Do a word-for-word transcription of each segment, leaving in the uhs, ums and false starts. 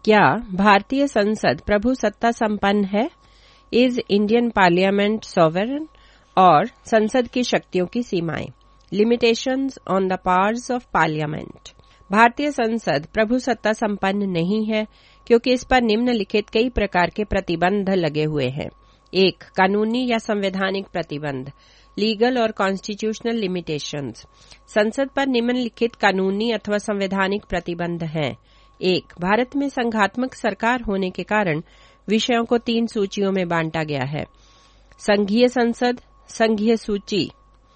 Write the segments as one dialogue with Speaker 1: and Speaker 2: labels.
Speaker 1: क्या भारतीय संसद प्रभु सत्ता संपन्न है? Is Indian parliament sovereign? और संसद की शक्तियों की सीमाएं, limitations on the powers of parliament. भारतीय संसद प्रभु सत्ता संपन्न नहीं है क्योंकि इस पर निम्नलिखित कई प्रकार के प्रतिबंध लगे हुए हैं। एक, कानूनी या संवैधानिक प्रतिबंध, लीगल और कॉन्स्टिट्यूशनल लिमिटेशंस। संसद पर निम्नलिखित कानूनी अथवा संवैधानिक प्रतिबंध हैं। एक, भारत में संघात्मक सरकार होने के कारण विषयों को तीन सूचियों में बांटा गया है। संघीय संसद, संघीय सूची,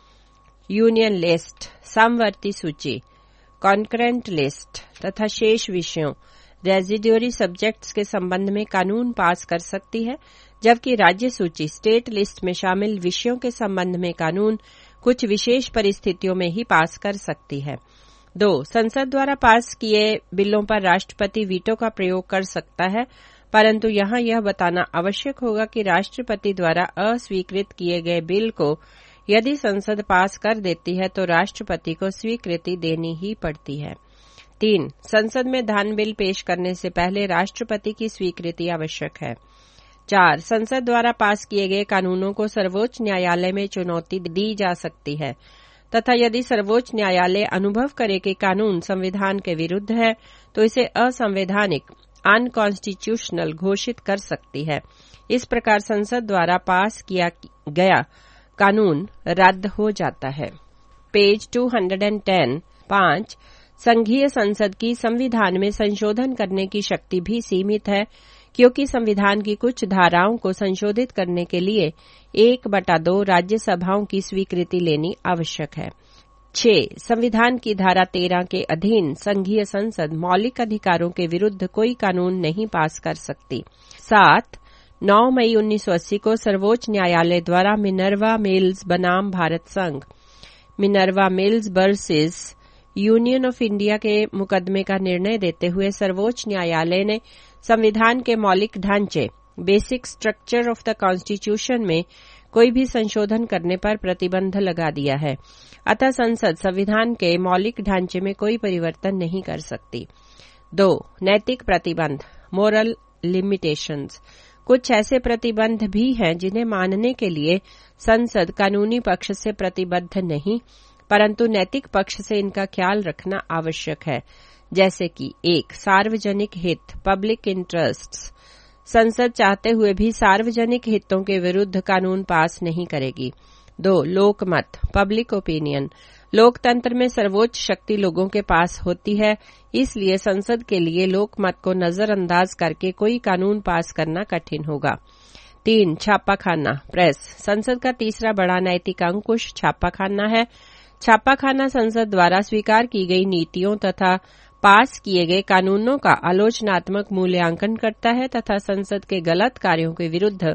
Speaker 1: यूनियन लिस्ट, सामवर्ती सूची, कॉन्करेंट लिस्ट तथा शेष विषयों, रेजिड्यूरी सब्जेक्ट्स के संबंध में कानून पास कर सकती है, जबकि राज्य सूची, स्टेट लिस्ट में शामिल विषयों के संबंध में कानून कुछ विशेष परिस्थितियों में ही पास कर सकती है। दो, संसद द्वारा पास किए बिलों पर राष्ट्रपति वीटो का प्रयोग कर सकता है, परंतु यहाँ यह बताना आवश्यक होगा कि राष्ट्रपति द्वारा अस्वीकृत किए गए बिल को यदि संसद पास कर देती है तो राष्ट्रपति को स्वीकृति देनी ही पड़ती है। तीन, संसद में धन बिल पेश करने से पहले राष्ट्रपति की स्वीकृति आवश्यक है। चार, संसद द्वारा पास किए गए कानूनों को सर्वोच्च न्यायालय में चुनौती दी जा सकती है तथा यदि सर्वोच्च न्यायालय अनुभव करे कि कानून संविधान के विरुद्ध है तो इसे असंवैधानिक, अनकॉन्स्टिट्यूशनल घोषित कर सकती है। इस प्रकार संसद द्वारा पास किया गया कानून रद्द हो जाता है। पेज दो सौ दस। पांच, संघीय संसद की संविधान में संशोधन करने की शक्ति भी सीमित है क्योंकि संविधान की कुछ धाराओं को संशोधित करने के लिए एक बटा दो राज्यसभाओं की स्वीकृति लेनी आवश्यक है। छह, संविधान की धारा तेरह के अधीन संघीय संसद मौलिक अधिकारों के विरुद्ध कोई कानून नहीं पास कर सकती। सात, नौ मई उन्नीस सौ अस्सी को सर्वोच्च न्यायालय द्वारा मिनर्वा मिल्स बनाम भारत संघ, Minerva Mills versus union of India के मुकदमे का निर्णय देते हुए सर्वोच्च न्यायालय ने संविधान के मौलिक ढांचे, basic structure of the constitution में कोई भी संशोधन करने पर प्रतिबंध लगा दिया है। अतः संसद संविधान के मौलिक ढांचे में कोई परिवर्तन नहीं कर सकती। दो, नैतिक प्रतिबंध, मोरल लिमिटेशंस। कुछ ऐसे प्रतिबंध भी हैं जिन्हें मानने के लिए संसद कानूनी पक्ष से प्रतिबद्ध नहीं, परंतु नैतिक पक्ष से इनका ख्याल रखना आवश्यक है, जैसे कि एक, सार्वजनिक हित, पब्लिक इंटरेस्ट्स। संसद चाहते हुए भी सार्वजनिक हितों के विरुद्ध कानून पास नहीं करेगी। दो, लोकमत, पब्लिक ओपिनियन। लोकतंत्र में सर्वोच्च शक्ति लोगों के पास होती है, इसलिए संसद के लिए लोकमत को नजरअंदाज करके कोई कानून पास करना कठिन होगा। तीन, छापाखाना, प्रेस। संसद का तीसरा बड़ा नैतिक अंकुश छापाखाना है। छापाखाना संसद द्वारा स्वीकार की गई नीतियों तथा पास किए गए कानूनों का आलोचनात्मक मूल्यांकन करता है तथा संसद के गलत कार्यों के विरुद्ध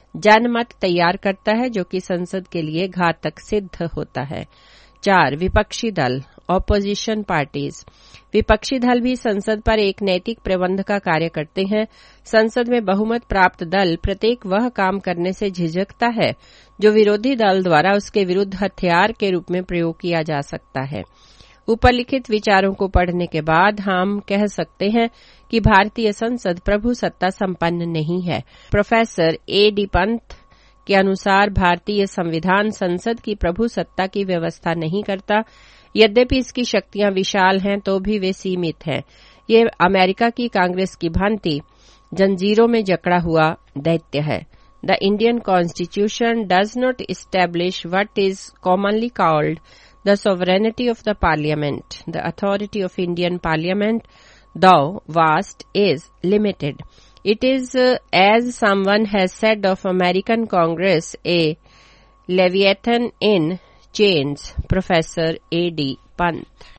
Speaker 1: जनमत तैयार करता है, जो कि संसद के लिए घातक सिद्ध होता है। चार, विपक्षी दल, ऑपोजिशन पार्टीज। विपक्षी दल भी संसद पर एक नैतिक प्रबंध का कार्य करते हैं। संसद में बहुमत प्राप्त दल प्रत्येक वह काम करने से झिझकता है जो विरोधी दल द्वारा उसके विरुद्ध हथियार के रूप में प्रयोग किया जा सकता है। उपरलिखित विचारों को पढ़ने के बाद हम कह सकते हैं कि भारतीय संसद प्रभु सत्ता संपन्न नहीं है। प्रोफेसर ए डी पंत के अनुसार भारतीय संविधान संसद की प्रभु सत्ता की व्यवस्था नहीं करता। यद्यपि इसकी शक्तियां विशाल हैं तो भी वे सीमित हैं। ये अमेरिका की कांग्रेस की भांति जंजीरों में जकड़ा हुआ दैत्य है। The Indian constitution does not establish what is commonly called the sovereignty of the parliament. The authority of Indian parliament, though vast, is limited. It is, uh, as someone has said of American Congress, a leviathan in chains. Professor A D Pant.